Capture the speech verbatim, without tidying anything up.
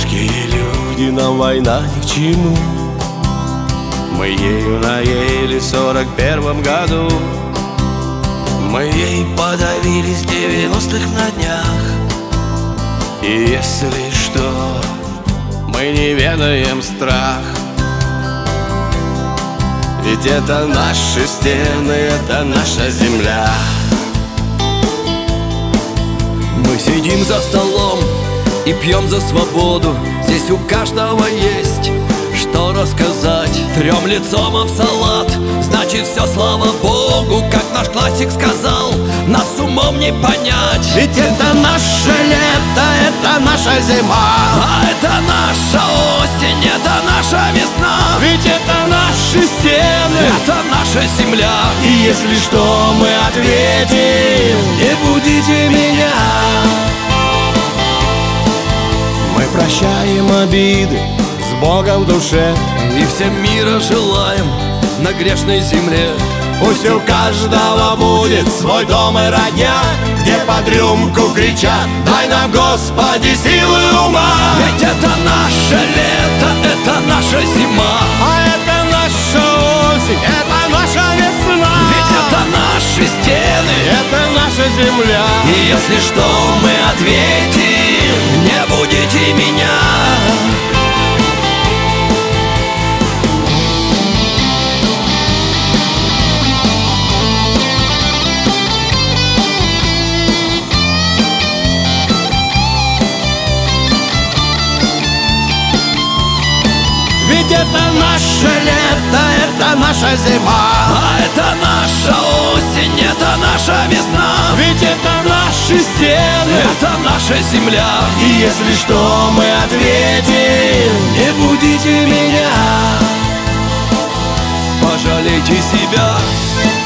Русские люди, нам война ни к чему. Мы ею наели в сорок первом году. Мы ей подавились в девяностых на днях. И если что, мы не ведаем страх. Ведь это наши стены, это наша земля. Мы сидим за столом и пьем за свободу. Здесь у каждого есть что рассказать. Трем лицом об салат, значит все слава Богу. Как наш классик сказал, нас умом не понять. Ведь это наше лето, это наша зима. А это наша осень, это наша весна. Ведь это наши стены, это наша земля. И если что, мы ответим: не будите меня. Мы прощаем обиды с Богом в душе и всем мира желаем на грешной земле. Пусть у каждого будет свой дом и родня, где под рюмку кричат: дай нам, Господи, силы ума. Ведь это наше лето, это наша зима. А это наша осень, это наша весна. Ведь это наши стены, это наша земля. И если что, мы ответим: не будите меня. Ведь это наше лето, это наша зима. А это наша осень, это наша весна. Ведь это наши стены, это наша земля. И если что, мы ответим: не будите меня. Пожалейте себя.